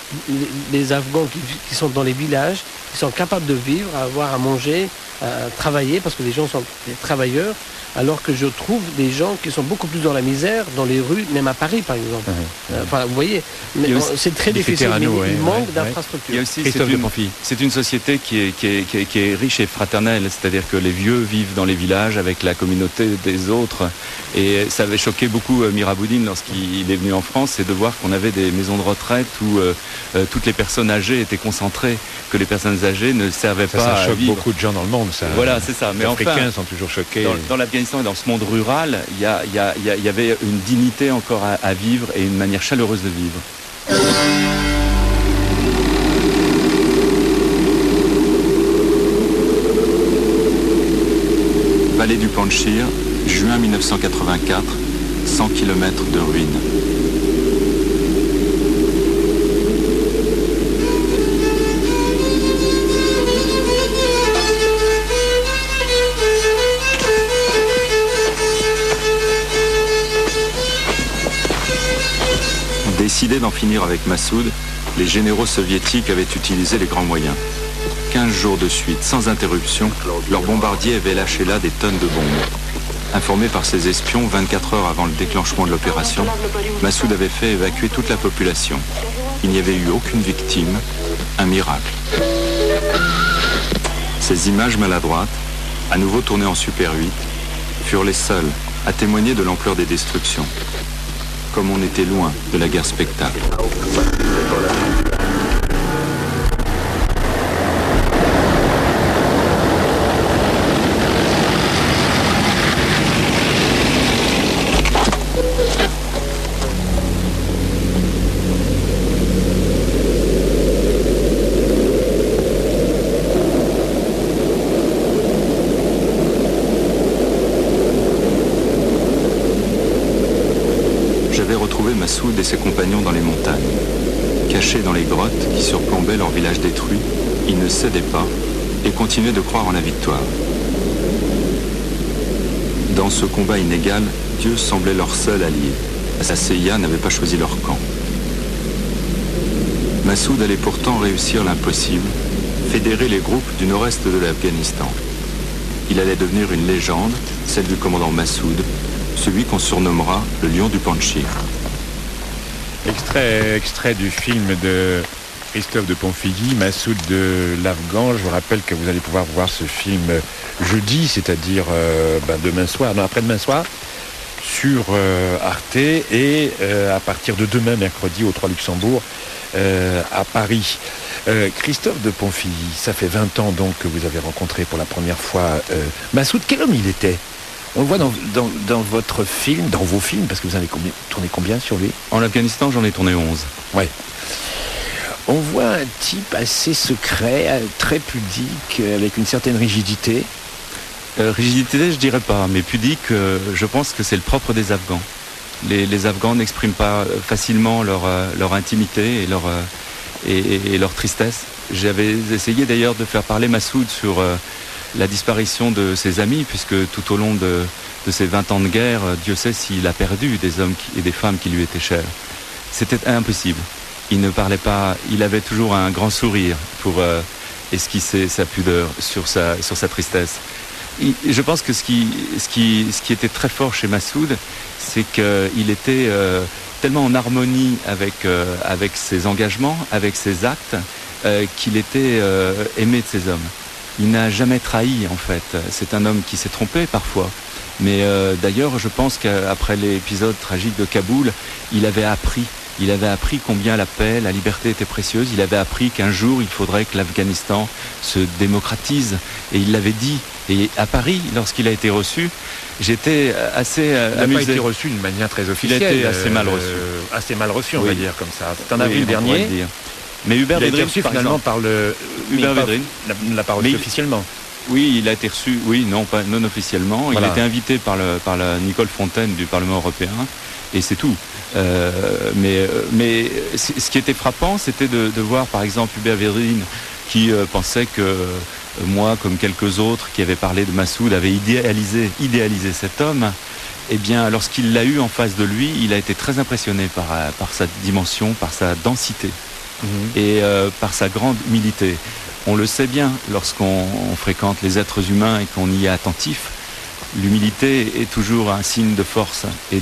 les Afghans qui sont dans les villages, qui sont capables de vivre, avoir à manger, à travailler, parce que les gens sont des travailleurs, alors que je trouve des gens qui sont beaucoup plus dans la misère, dans les rues, même à Paris par exemple. Enfin, vous voyez, c'est très difficile, mais il manque d'infrastructures. Il y a aussi, c'est une société qui est riche et fraternelle, c'est-à-dire que les vieux vivent dans les villages avec la communauté des autres. Et ça avait choqué beaucoup Miraboudine lorsqu'il est venu en France, c'est de voir qu'on avait des maisons de retraite où toutes les personnes âgées étaient concentrées, que les personnes âgées ne servaient pas à vivre. Ça choque beaucoup de gens dans le monde, ça. Voilà, c'est ça. Mais les Africains enfin, sont toujours choqués. Dans l'Afghanistan et dans ce monde rural, il y avait une dignité encore à vivre et une manière chaleureuse de vivre. Vallée du Panjshir, juin 1984, 100 km de ruines. Décidés d'en finir avec Massoud, les généraux soviétiques avaient utilisé les grands moyens. 15 jours de suite, sans interruption, leurs bombardiers avaient lâché là des tonnes de bombes. Informé par ses espions 24 heures avant le déclenchement de l'opération, Massoud avait fait évacuer toute la population. Il n'y avait eu aucune victime, un miracle. Ces images maladroites, à nouveau tournées en Super 8, furent les seules à témoigner de l'ampleur des destructions. Comme on était loin de la guerre spectacle. Massoud et ses compagnons dans les montagnes. Cachés dans les grottes qui surplombaient leur village détruit, ils ne cédaient pas et continuaient de croire en la victoire. Dans ce combat inégal, Dieu semblait leur seul allié. La CIA n'avait pas choisi leur camp. Massoud allait pourtant réussir l'impossible, fédérer les groupes du nord-est de l'Afghanistan. Il allait devenir une légende, celle du commandant Massoud, celui qu'on surnommera le Lion du Panjshir. Extrait du film de Christophe de Ponfigui, Massoud de l'Afghan. Je vous rappelle que vous allez pouvoir voir ce film jeudi, c'est-à-dire après-demain soir, sur Arte, et à partir de demain, mercredi, au 3 Luxembourg, à Paris. Christophe de Ponfigui, ça fait 20 ans donc que vous avez rencontré pour la première fois Massoud. Quel homme il était ? On le voit dans votre film, dans vos films, parce que vous avez tourné combien sur lui ? En Afghanistan, j'en ai tourné 11. Ouais. On voit un type assez secret, très pudique, avec une certaine rigidité. Rigidité, je dirais pas, mais pudique, je pense que c'est le propre des Afghans. Les Afghans n'expriment pas facilement leur intimité et leur tristesse. J'avais essayé d'ailleurs de faire parler Massoud sur la disparition de ses amis, puisque tout au long de ces 20 ans de guerre, Dieu sait s'il a perdu des hommes et des femmes qui lui étaient chers. C'était impossible. Il ne parlait pas, il avait toujours un grand sourire pour esquisser sa pudeur sur sa tristesse. Je pense que ce qui était très fort chez Massoud, c'est qu'il était tellement en harmonie avec ses engagements, avec ses actes, qu'il était aimé de ses hommes. Il n'a jamais trahi, en fait. C'est un homme qui s'est trompé parfois. Mais d'ailleurs, je pense qu'après l'épisode tragique de Kaboul, il avait appris combien la paix, la liberté étaient précieuses. Il avait appris qu'un jour, il faudrait que l'Afghanistan se démocratise. Et il l'avait dit. Et à Paris, lorsqu'il a été reçu, j'étais assez amusé. Il n'a pas été reçu d'une manière très officielle. Il a été assez mal reçu. Assez mal reçu, on va dire, comme ça. C'est un avril dernier. Mais Hubert Védrine, il a été reçu finalement par le... Hubert Védrine ne l'a pas reçu officiellement. Oui, il a été reçu, non officiellement. Voilà. Il a été invité par la Nicole Fontaine du Parlement européen, et c'est tout. Mais ce qui était frappant, c'était de voir par exemple Hubert Védrine qui pensait que moi, comme quelques autres qui avaient parlé de Massoud, avaient idéalisé cet homme. Eh bien, lorsqu'il l'a eu en face de lui, il a été très impressionné par sa dimension, par sa densité et par sa grande humilité. On le sait bien lorsqu'on fréquente les êtres humains et qu'on y est attentif. L'humilité est toujours un signe de force et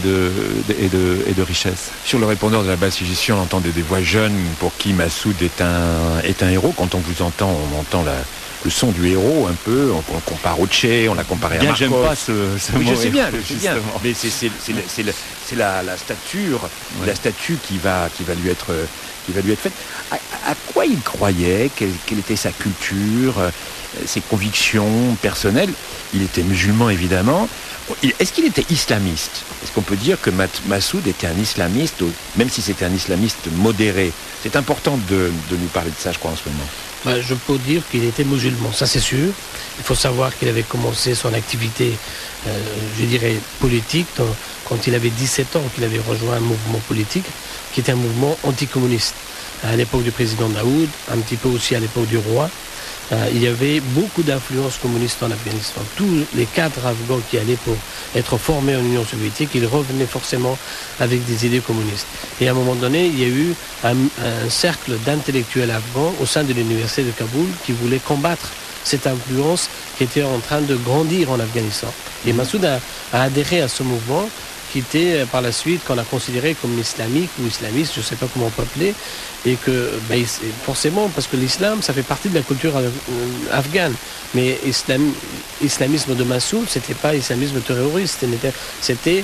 de richesse. Sur le répondeur de la basse Sigistion, on entend des voix jeunes pour qui Massoud est un héros. Quand on vous entend, on entend le son du héros un peu. On compare au Tché, on l'a comparé à Markov. J'aime pas ce oui, mot. Je sais bien. Mais c'est la stature, la statue qui va lui être faite. À quoi il croyait, quelle était sa culture, ses convictions personnelles? Il était musulman, évidemment. Est-ce qu'il était islamiste? Est-ce qu'on peut dire que Massoud était un islamiste, même si c'était un islamiste modéré? C'est important de nous parler de ça, je crois, en ce moment. Je peux dire qu'il était musulman, ça c'est sûr. Il faut savoir qu'il avait commencé son activité, je dirais, politique, quand il avait 17 ans, qu'il avait rejoint un mouvement politique, qui était un mouvement anticommuniste. À l'époque du président Daoud, un petit peu aussi à l'époque du roi, il y avait beaucoup d'influences communistes en Afghanistan. Tous les cadres afghans qui allaient pour être formés en Union soviétique, ils revenaient forcément avec des idées communistes. Et à un moment donné, il y a eu un cercle d'intellectuels afghans au sein de l'université de Kaboul qui voulaient combattre cette influence qui était en train de grandir en Afghanistan. Et Massoud a adhéré à ce mouvement qui était par la suite qu'on a considéré comme islamique ou islamiste, je ne sais pas comment on peut appeler, et que forcément, parce que l'islam, ça fait partie de la culture afghane, mais islamisme de Massoud, c'était pas islamisme terroriste, c'était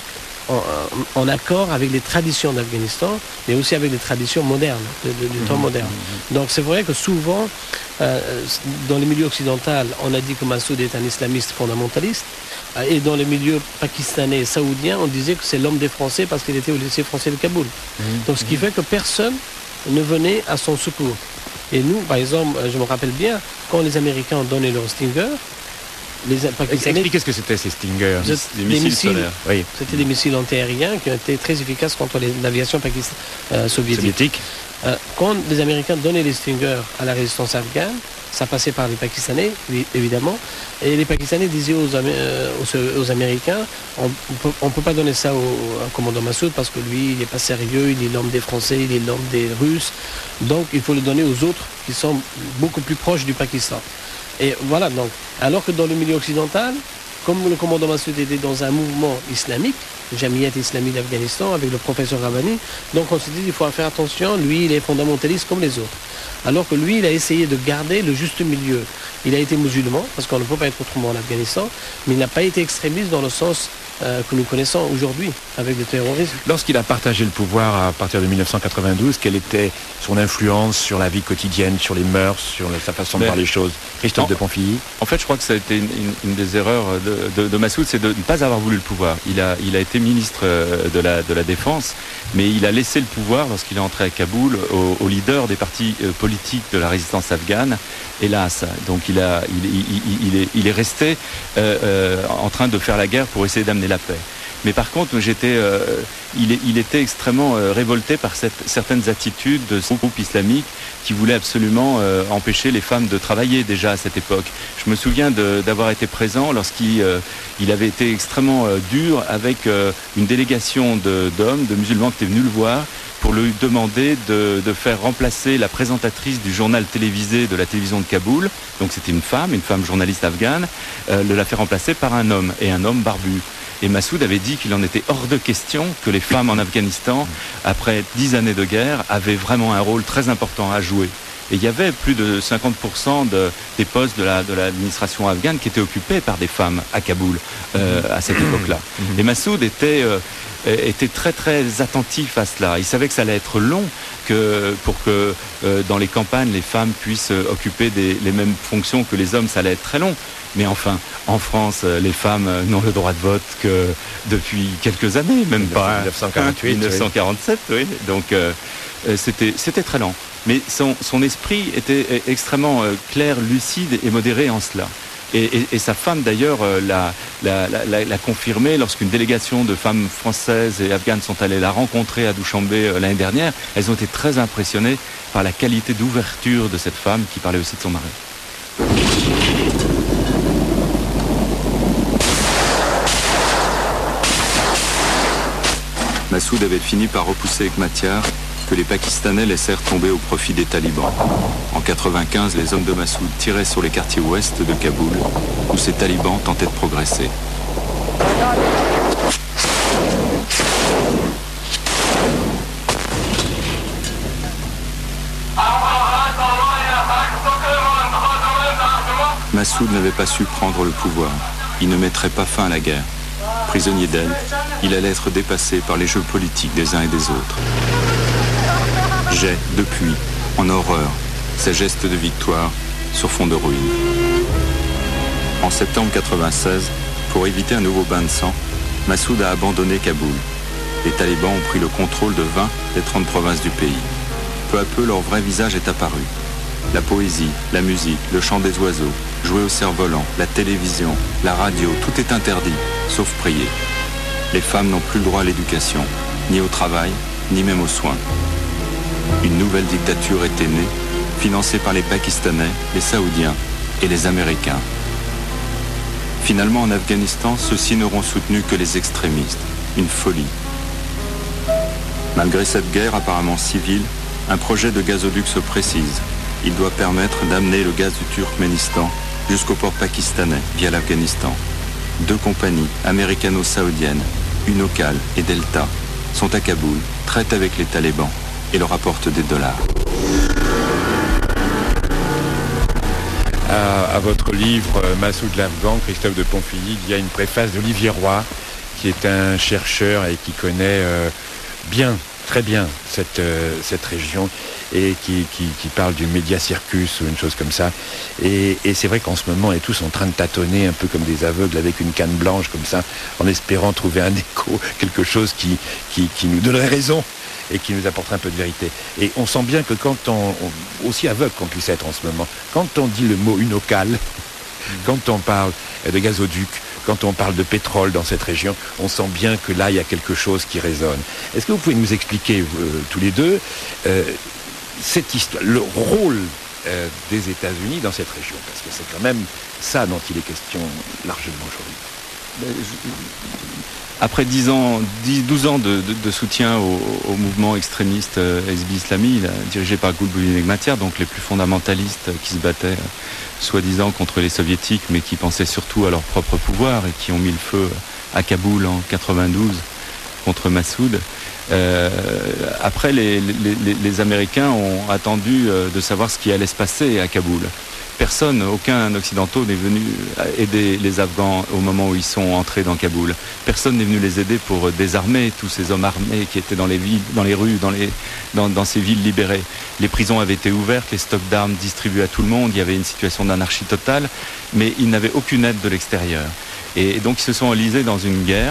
en accord avec les traditions d'Afghanistan, mais aussi avec les traditions modernes, du temps moderne. Donc c'est vrai que souvent, dans les milieux occidentaux, on a dit que Massoud est un islamiste fondamentaliste, et dans les milieux pakistanais et saoudiens, on disait que c'est l'homme des Français parce qu'il était au lycée français de Kaboul. Donc ce qui fait que personne ne venait à son secours. Et nous, par exemple, je me rappelle bien, quand les Américains ont donné leur Stinger, les Pakistanais... Expliquez ce que c'était ces Stingers. Des missiles solaires. Oui. C'était des missiles antiaériens qui ont été très efficaces contre l'aviation soviétique. Quand les Américains donnaient les Stingers à la résistance afghane, ça passait par les Pakistanais, évidemment, et les Pakistanais disaient aux Américains, on ne peut pas donner ça au commandant Massoud parce que lui, il n'est pas sérieux, il est l'homme des Français, il est l'homme des Russes, donc il faut le donner aux autres qui sont beaucoup plus proches du Pakistan. Et voilà, donc, alors que dans le milieu occidental, comme le commandant Massoud était dans un mouvement islamique, Jamiat islamique d'Afghanistan, avec le professeur Rabbani, donc on s'est dit, il faut faire attention, lui, il est fondamentaliste comme les autres. Alors que lui, il a essayé de garder le juste milieu. Il a été musulman, parce qu'on ne peut pas être autrement en Afghanistan, mais il n'a pas été extrémiste dans le sens que nous connaissons aujourd'hui avec le terrorisme. Lorsqu'il a partagé le pouvoir à partir de 1992, quelle était son influence sur la vie quotidienne, sur les mœurs, sur sa façon de voir les choses? Christophe de Ponfilly. En fait, je crois que ça a été une des erreurs de Massoud, c'est de ne pas avoir voulu le pouvoir. Il a été été ministre de la Défense, mais il a laissé le pouvoir lorsqu'il est entré à Kaboul au leader des partis politiques de la résistance afghane, hélas. Donc il est resté en train de faire la guerre pour essayer d'amener la paix. Mais par contre, il était extrêmement révolté par certaines attitudes de ce groupe islamique qui voulait absolument empêcher les femmes de travailler déjà à cette époque. Je me souviens d'avoir été présent lorsqu'il avait été extrêmement dur avec une délégation d'hommes, de musulmans qui étaient venus le voir pour lui demander de faire remplacer la présentatrice du journal télévisé de la télévision de Kaboul. Donc c'était une femme journaliste afghane, de la faire remplacer par un homme, et un homme barbu. Et Massoud avait dit qu'il en était hors de question que les femmes en Afghanistan, après 10 années de guerre, avaient vraiment un rôle très important à jouer. Et il y avait plus de 50% des postes de l'administration afghane qui étaient occupés par des femmes à Kaboul à cette époque-là. Et Massoud était très très attentif à cela. Il savait que ça allait être long pour que dans les campagnes les femmes puissent occuper les mêmes fonctions que les hommes, ça allait être très long. Mais enfin, en France, les femmes n'ont le droit de vote que depuis quelques années, même pas 1947, oui. Donc c'était très lent. Mais son esprit était extrêmement clair, lucide et modéré en cela. Et sa femme d'ailleurs l'a confirmé lorsqu'une délégation de femmes françaises et afghanes sont allées la rencontrer à Douchambé l'année dernière. Elles ont été très impressionnées par la qualité d'ouverture de cette femme qui parlait aussi de son mari. Massoud avait fini par repousser Hekmatyar, que les Pakistanais laissèrent tomber au profit des talibans. En 1995, les hommes de Massoud tiraient sur les quartiers ouest de Kaboul, où ces talibans tentaient de progresser. Massoud n'avait pas su prendre le pouvoir. Il ne mettrait pas fin à la guerre. Prisonnier d'elle, il allait être dépassé par les jeux politiques des uns et des autres. J'ai, depuis, en horreur, ces gestes de victoire sur fond de ruines. En septembre 1996, pour éviter un nouveau bain de sang, Massoud a abandonné Kaboul. Les talibans ont pris le contrôle de 20 des 30 provinces du pays. Peu à peu, leur vrai visage est apparu. La poésie, la musique, le chant des oiseaux, jouer au cerf-volant, la télévision, la radio, tout est interdit, sauf prier. Les femmes n'ont plus le droit à l'éducation, ni au travail, ni même aux soins. Une nouvelle dictature était née, financée par les Pakistanais, les Saoudiens et les Américains. Finalement, en Afghanistan, ceux-ci n'auront soutenu que les extrémistes. Une folie. Malgré cette guerre apparemment civile, un projet de gazoduc se précise. Il doit permettre d'amener le gaz du Turkménistan jusqu'au port pakistanais via l'Afghanistan. 2 compagnies américano-saoudiennes, Unocal et Delta, sont à Kaboul, traitent avec les talibans et leur apportent des dollars. À votre livre Massoud l'Afghan, Christophe de Ponfilly, il y a une préface d'Olivier Roy, qui est un chercheur et qui connaît très bien cette région et qui parle du média circus ou une chose comme ça. Et c'est vrai qu'en ce moment, on est tous en train de tâtonner un peu comme des aveugles avec une canne blanche comme ça, en espérant trouver un écho, quelque chose qui nous donnerait raison et qui nous apporterait un peu de vérité. Et on sent bien que quand aussi aveugle qu'on puisse être en ce moment, quand on dit le mot Unocal, quand on parle de gazoduc, quand on parle de pétrole dans cette région, on sent bien que là, il y a quelque chose qui résonne. Est-ce que vous pouvez nous expliquer, tous les deux, cette histoire, le rôle des États-Unis dans cette région? Parce que c'est quand même ça dont il est question largement aujourd'hui. Après 12 ans de soutien au mouvement extrémiste Hezbi Islami, dirigé par Gulbuddin Hekmatyar, donc les plus fondamentalistes qui se battaient soi-disant contre les soviétiques, mais qui pensaient surtout à leur propre pouvoir et qui ont mis le feu à Kaboul en 92 contre Massoud. Après, les Américains ont attendu de savoir ce qui allait se passer à Kaboul. Personne, aucun occidentaux n'est venu aider les Afghans au moment où ils sont entrés dans Kaboul. Personne n'est venu les aider pour désarmer tous ces hommes armés qui étaient dans les villes, dans les rues, dans ces villes libérées. Les prisons avaient été ouvertes, les stocks d'armes distribués à tout le monde, il y avait une situation d'anarchie totale, mais ils n'avaient aucune aide de l'extérieur. Et donc ils se sont enlisés dans une guerre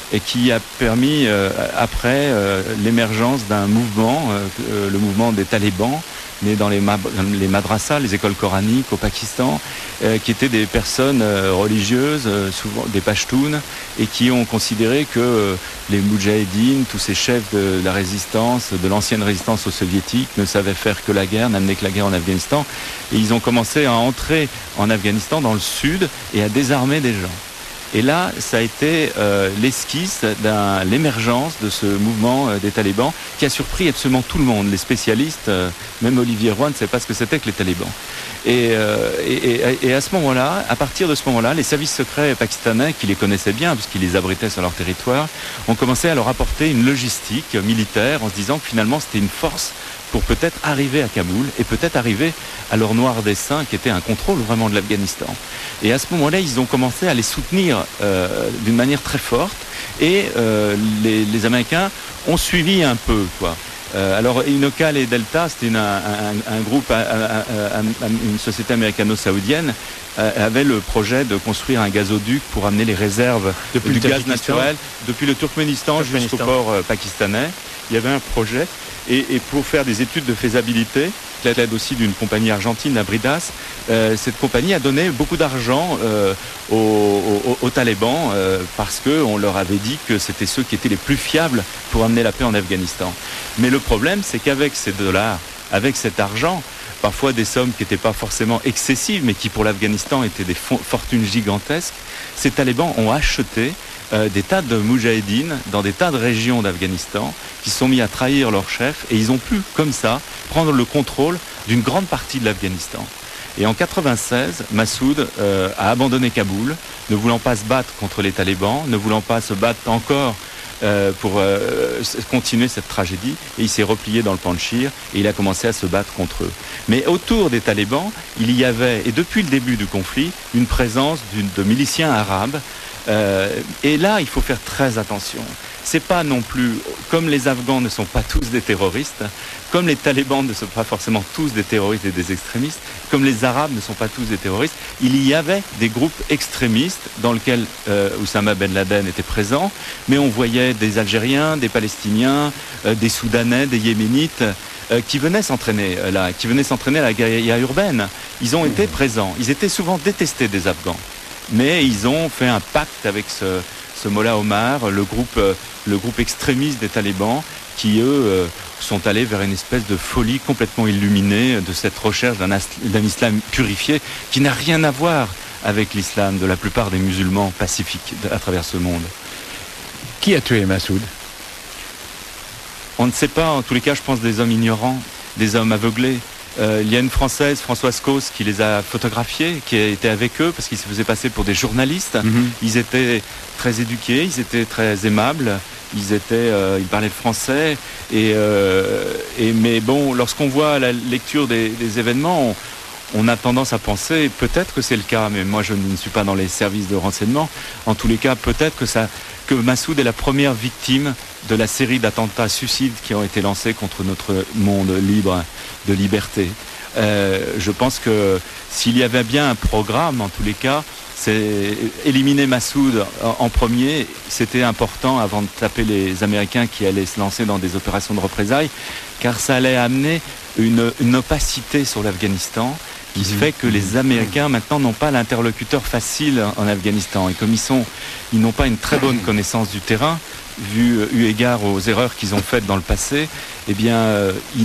et qui a permis après l'émergence d'un mouvement, le mouvement des talibans, nés dans les madrasas, les écoles coraniques au Pakistan, qui étaient des personnes religieuses, souvent des Pashtuns, et qui ont considéré que les Moudjahidines, tous ces chefs de la résistance, de l'ancienne résistance aux soviétiques, ne savaient faire que la guerre, n'amenaient que la guerre en Afghanistan. Et ils ont commencé à entrer en Afghanistan, dans le sud, et à désarmer des gens. Et là, ça a été l'esquisse de l'émergence de ce mouvement des talibans qui a surpris absolument tout le monde. Les spécialistes, même Olivier Roy ne savait pas ce que c'était que les talibans. Et à ce moment-là, à partir de ce moment-là, les services secrets pakistanais, qui les connaissaient bien, parce qu'ils les abritaient sur leur territoire, ont commencé à leur apporter une logistique militaire en se disant que finalement c'était une force pour peut-être arriver à Kaboul et peut-être arriver à leur noir dessein qui était un contrôle vraiment de l'Afghanistan. Et à ce moment-là, ils ont commencé à les soutenir d'une manière très forte et les Américains ont suivi un peu, quoi. Alors Inokal et Delta, c'était un groupe, une société américano-saoudienne, avait le projet de construire un gazoduc pour amener les réserves du gaz naturel depuis le Turkménistan jusqu'au port pakistanais. Il y avait un projet et pour faire des études de faisabilité, l'aide aussi d'une compagnie argentine, la Bridas, cette compagnie a donné beaucoup d'argent aux talibans parce qu'on leur avait dit que c'était ceux qui étaient les plus fiables pour amener la paix en Afghanistan. Mais le problème, c'est qu'avec ces dollars, avec cet argent, parfois des sommes qui n'étaient pas forcément excessives, mais qui pour l'Afghanistan étaient des fortunes gigantesques, ces talibans ont acheté des tas de moudjahidines dans des tas de régions d'Afghanistan qui se sont mis à trahir leur chef et ils ont pu, comme ça, prendre le contrôle d'une grande partie de l'Afghanistan. Et en 1996, Massoud a abandonné Kaboul, ne voulant pas se battre contre les talibans, ne voulant pas se battre encore pour continuer cette tragédie, et il s'est replié dans le Panjshir et il a commencé à se battre contre eux. Mais autour des talibans, il y avait, et depuis le début du conflit, une présence de miliciens arabes. Et là, il faut faire très attention. C'est pas non plus, comme les Afghans ne sont pas tous des terroristes, comme les talibans ne sont pas forcément tous des terroristes et des extrémistes, comme les Arabes ne sont pas tous des terroristes, il y avait des groupes extrémistes dans lesquels Oussama Ben Laden était présent, mais on voyait des Algériens, des Palestiniens, des Soudanais, des Yéménites, qui venaient s'entraîner là, qui venaient s'entraîner à la guérilla urbaine. Ils ont été présents, ils étaient souvent détestés des Afghans. Mais ils ont fait un pacte avec ce Mollah Omar, le groupe extrémiste des talibans, qui eux sont allés vers une espèce de folie complètement illuminée de cette recherche d'un islam purifié qui n'a rien à voir avec l'islam de la plupart des musulmans pacifiques à travers ce monde. Qui a tué Massoud ? On ne sait pas, en tous les cas je pense des hommes ignorants, des hommes aveuglés. Il y a une Française, Françoise Causse, qui les a photographiés, qui était avec eux parce qu'ils se faisaient passer pour des journalistes. Ils étaient très éduqués, ils étaient très aimables, ils parlaient le français. Mais bon, lorsqu'on voit la lecture des événements, on a tendance à penser, peut-être que c'est le cas, mais moi je ne suis pas dans les services de renseignement. En tous les cas, peut-être que Massoud est la première victime de la série d'attentats suicides qui ont été lancés contre notre monde libre de liberté. Je pense que s'il y avait bien un programme, en tous les cas, c'est éliminer Massoud en premier. C'était important avant de taper les Américains qui allaient se lancer dans des opérations de représailles, car ça allait amener une opacité sur l'Afghanistan qui fait que les Américains maintenant n'ont pas l'interlocuteur facile en Afghanistan. Et comme ils n'ont pas une très bonne connaissance du terrain, eu égard aux erreurs qu'ils ont faites dans le passé, eh bien,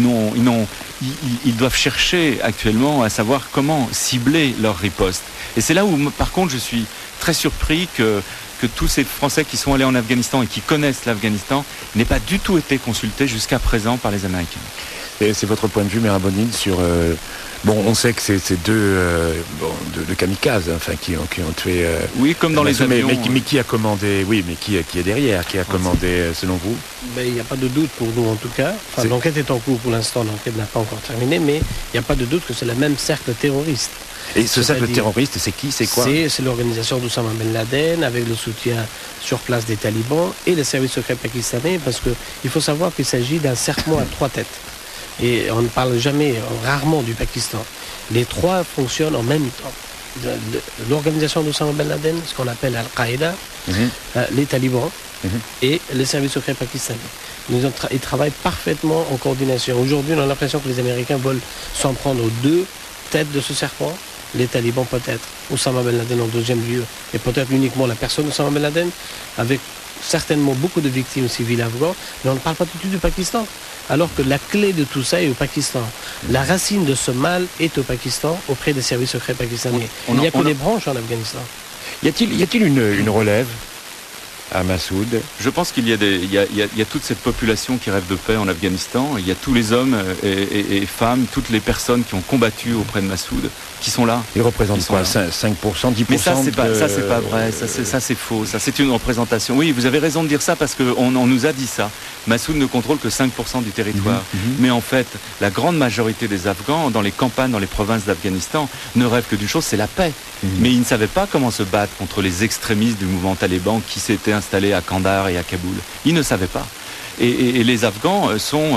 ils doivent chercher actuellement à savoir comment cibler leur riposte. Et c'est là où, par contre, je suis très surpris que tous ces Français qui sont allés en Afghanistan et qui connaissent l'Afghanistan n'aient pas du tout été consultés jusqu'à présent par les Américains. Et c'est votre point de vue, Merabonine, sur... on sait que c'est deux kamikazes, enfin, qui ont tué... oui, comme dans les avions. Mais qui a commandé... Oui, mais qui est derrière? Qui a commandé, selon vous? Il n'y a pas de doute pour nous, en tout cas. Enfin, l'enquête est en cours pour l'instant, l'enquête n'a pas encore terminé, mais il n'y a pas de doute que c'est le même cercle terroriste. Et ce cercle terroriste, c'est qui? C'est quoi? C'est l'organisation d'Oussama Ben Laden, avec le soutien sur place des talibans et les services secrets pakistanais, parce qu'il faut savoir qu'il s'agit d'un serpent à 3 têtes. Et on ne parle rarement du Pakistan. Les 3 fonctionnent en même temps. L'organisation d'Oussama Ben Laden, ce qu'on appelle Al-Qaïda, les talibans et les services secrets pakistanais. Ils travaillent parfaitement en coordination. Aujourd'hui, on a l'impression que les Américains veulent s'en prendre aux deux têtes de ce serpent. Les talibans peut-être, Osama Ben Laden en deuxième lieu, et peut-être uniquement la personne d'Osama Ben Laden, avec certainement beaucoup de victimes civiles afghans, mais on ne parle pas du tout du Pakistan. Alors que la clé de tout ça est au Pakistan. La racine de ce mal est au Pakistan, auprès des services secrets pakistanais. Il n'y a que des branches en Afghanistan. Y a-t-il une relève à Massoud? Je pense qu'il y a toute cette population qui rêve de paix en Afghanistan. Il y a tous les hommes et femmes, toutes les personnes qui ont combattu auprès de Massoud, qui sont là. Ils représentent quoi, 5%, 10%? Mais ça, c'est pas vrai. Ça, c'est faux. Ça, c'est une représentation. Oui, vous avez raison de dire ça parce qu'on nous a dit ça. Massoud ne contrôle que 5% du territoire. Mais en fait, la grande majorité des Afghans, dans les campagnes, dans les provinces d'Afghanistan, ne rêvent que d'une chose, c'est la paix. Mais ils ne savaient pas comment se battre contre les extrémistes du mouvement taliban qui s'étaient installés à Kandahar et à Kaboul. Ils ne savaient pas. Et les Afghans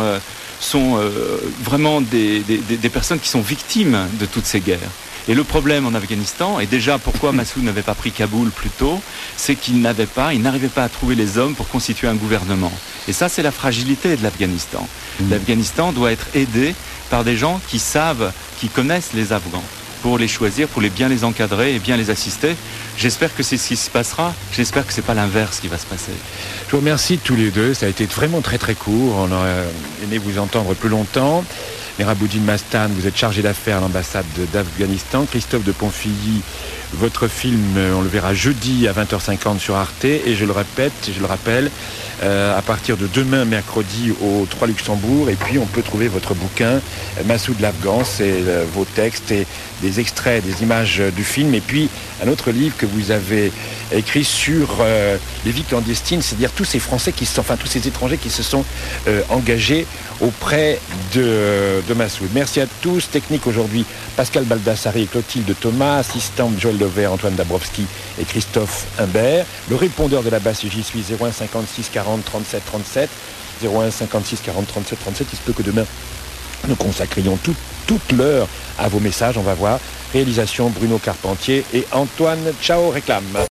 sont vraiment des personnes qui sont victimes de toutes ces guerres. Et le problème en Afghanistan, et déjà pourquoi Massoud n'avait pas pris Kaboul plus tôt, c'est qu'il n'arrivait pas à trouver les hommes pour constituer un gouvernement. Et ça, c'est la fragilité de l'Afghanistan. L'Afghanistan doit être aidé par des gens qui savent, qui connaissent les Afghans, pour les choisir, pour bien les encadrer et bien les assister. J'espère que c'est ce qui se passera. J'espère que c'est pas l'inverse qui va se passer. Je vous remercie tous les deux. Ça a été vraiment très très court. On aurait aimé vous entendre plus longtemps. Mehraboudine Mastan, vous êtes chargé d'affaires à l'ambassade d'Afghanistan. Christophe de Ponfilly, votre film, on le verra jeudi à 20h50 sur Arte. Et je le rappelle, à partir de demain, mercredi, au 3 Luxembourg. Et puis, on peut trouver votre bouquin, Massoud l'Afghan, c'est vos textes et des extraits, des images du film. Et puis, un autre livre que vous avez écrit sur les vies clandestines, c'est-à-dire tous ces Français tous ces étrangers qui se sont engagés auprès de Massoud. Merci à tous. Technique aujourd'hui, Pascal Baldassari et Clotilde Thomas. Assistant, Joël Lever, Antoine Dabrowski et Christophe Imbert. Le répondeur de la basse, j'y suis, 01 56 40 37 37. 01 56 40 37 37. Il se peut que demain, nous consacrions toute l'heure à vos messages. On va voir. Réalisation Bruno Carpentier et Antoine Ciao réclame.